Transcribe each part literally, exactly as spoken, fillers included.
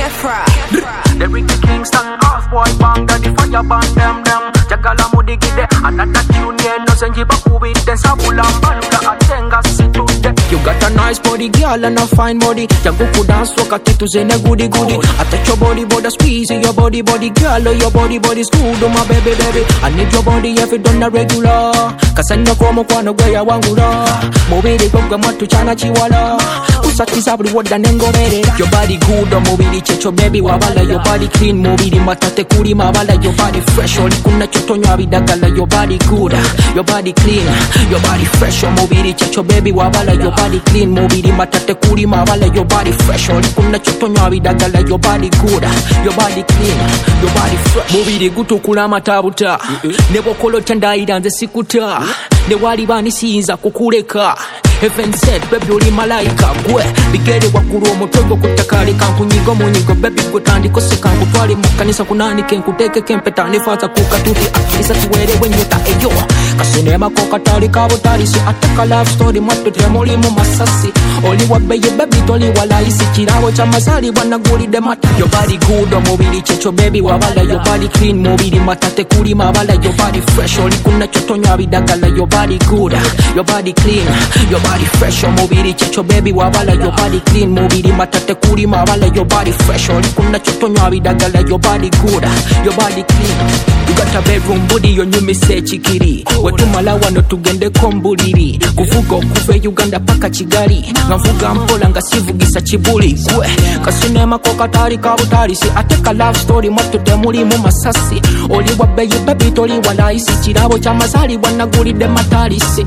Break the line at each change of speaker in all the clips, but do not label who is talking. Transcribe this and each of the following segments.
Kefra.
The Ricky Kingston House boy bang the fire band them them. Jagala mudi gide another tune yeah no senji baku with them sabula mbanda atenga situde. You got a nice body girl and a fine body. Jangu dance wakati tuzene goody goody. I touch your body body squeeze your body body girl your body body's good oh my baby baby. I need your body every done a regular. Kasanya komo kwano gweya wangula. Mubiri kwa matu chana chiwala. Usatiza buli woda nengomere. Your body good oh mubiri checho baby wabala. Your body clean mubiri matate kuri mabala. Your body fresh oli kuna chotonyo abidagala. Your body good, your body clean, your body fresh oh mubiri checho baby wabala. Your body clean mubiri matate kuri mabala. Your body fresh oli kuna chotonyo abidagala. Your body good, your body clean, your body fresh. Mubiri gutukula matabuta nebo kolo chandaira nze sikuta ne wali bani sinza kukuleka. Heaven said baby uli malaika gwe bigere wakuru omutogo kutakali kankunyigo munyigo baby kutandi koseka nkutwali mukanisa kunani kenkuteke kempeta nifaza kukatuti akisa tuwere wenyuta eyo kasinema kokatali kabutali si ataka love story matu temoli mu masasi oli wabeye baby toli wala isi kirabo cha mazali wanaguli de mata. Your body good oh mubiri checho baby wabala. Your body clean mubiri matate kuri mabala. Your body fresh oli kuna chotonyo abidagala. Your body good, your body clean, your body fresh oh mubiri checho baby wabala. Your body clean mubiri matate kuri mabala. Your body fresh oli kuna chotonyo abidagala. Your body good, your body clean. You got a bedroom body yonyumi se chikiri. Wetumala wano tugende kombuliri. Kuvuga okuve Uganda paka Kigali. Ngamvuga mpola nga sivugisa kibuli gwe kasinema kokatali kabutali si ateka love story matu temuli mu masasi oli wabeye baby toli wala isi kirabo cha mazali wanagulide matalisi.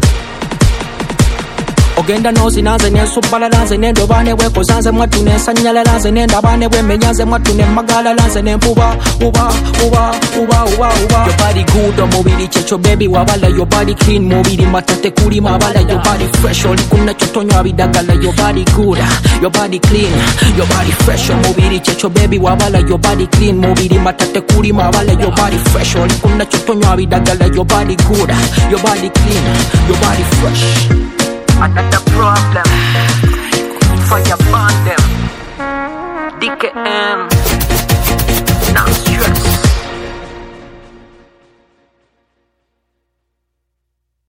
Ogenda nozi naze nesubala lanze nendo bane weko zanze mwatu nesanyala lanze nenda bane wemenyaze mwatu nemagala lanze nempuba uba uba uba uba uba. Your body good oh mubiri checho baby wabala. Your body clean mubiri matate kuri mabala. Your body fresh oli kuna chotonyo abidagala. Your body good, your body clean, your body fresh oh mubiri checho baby wabala. Your body clean mubiri matate kuri mabala. Your body fresh oli kuna chotonyo abidagala. Your body good, your body clean, your body fresh. Another problem, fire burn them. D K M